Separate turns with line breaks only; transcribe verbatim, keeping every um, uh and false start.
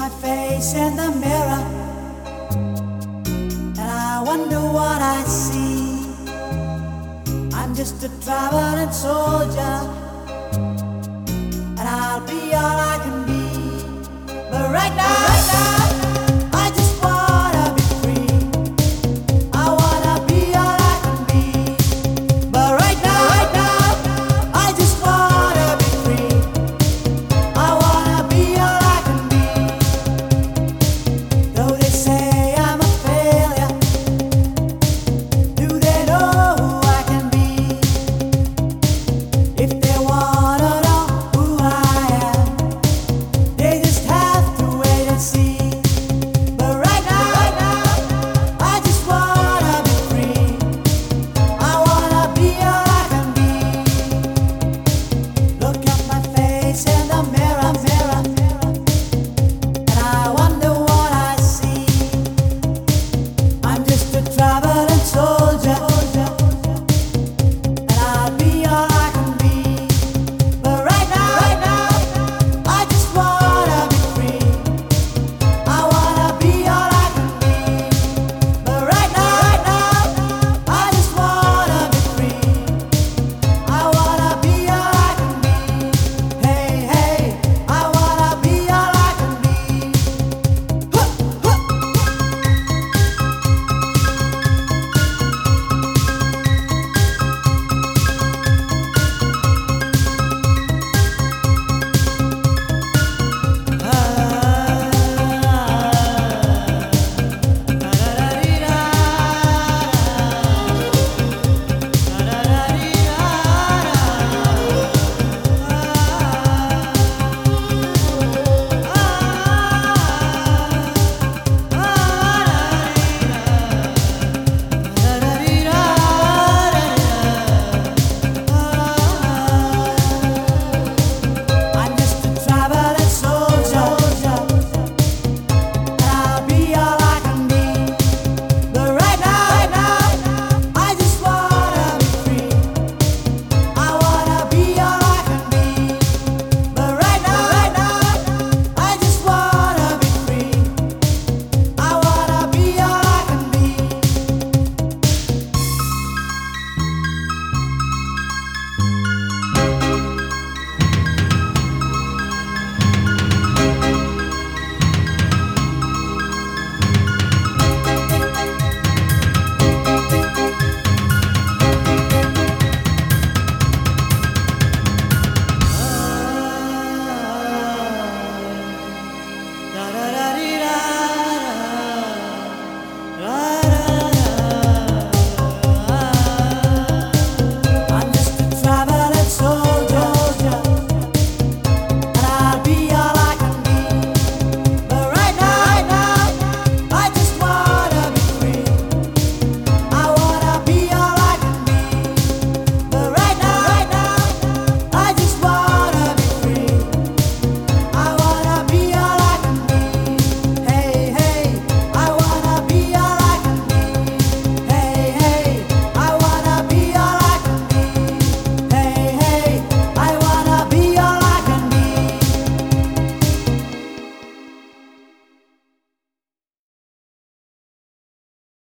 my face in the mirror, and I wonder what I see. I'm just a traveling soldier, and I'll be all I can be. But right now, right now, I just wanna be free. I wanna be all I can be. But right now, right now, I just wanna be free. I wanna be all I can be. Though they say I'm a failure, do they know who I can be? If they wanna know who I am, they just have to wait and see. But right now, right now, I just wanna be free. I wanna be all I can be. Look at my face and